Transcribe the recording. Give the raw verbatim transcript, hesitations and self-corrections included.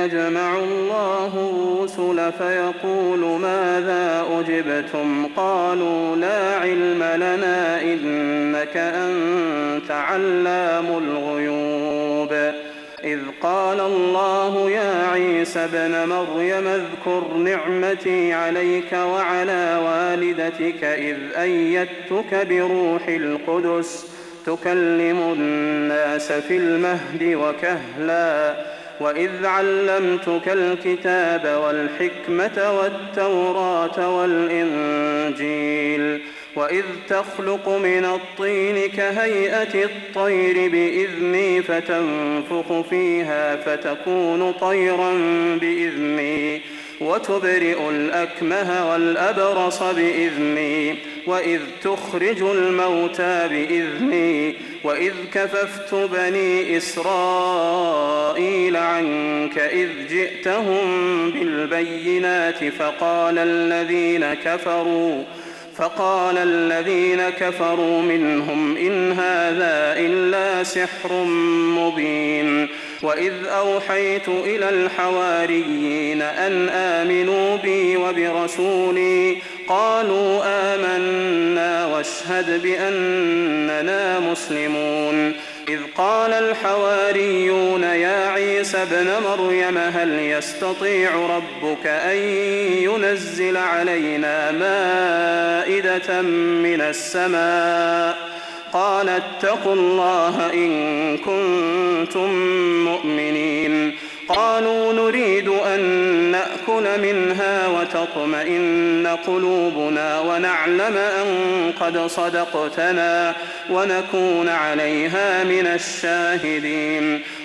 يجمع الله الرسل فيقول ماذا أجبتم قالوا لا علم لنا إنك أنت علام الغيوب إذ قال الله يا عيسى ابن مريم اذكر نعمتي عليك وعلى والدتك إذ أيدتك بروح القدس تكلم الناس في المهد وكهلا وإذ علمتك الكتاب والحكمة والتوراة والإنجيل وإذ تخلق من الطين كهيئة الطير بإذني فتنفخ فيها فتكون طيرا بإذني وتبرئ الأكمه والأبرص بإذني وإذ تخرج الموتى بإذني وإذ كففت بني إسرائيل عنك إذ جئتهم بالبينات فقال الذين كفروا فقال الذين كفروا منهم إن هذا إلا سحر مبين وإذ أوحيت إلى الحواريين أن آمنوا بي وبرسولي قالوا آمنا واشهد بأننا مسلمون إذ قال الحواريون يا عيسى ابن مريم هل يستطيع ربك أن ينزل علينا مائدة من السماء قال اتقوا الله إن كنتم مؤمنين قالوا نريد أن نأكل منها وتطمئن قلوبنا ونعلم أن قد صدقتنا ونكون عليها من الشاهدين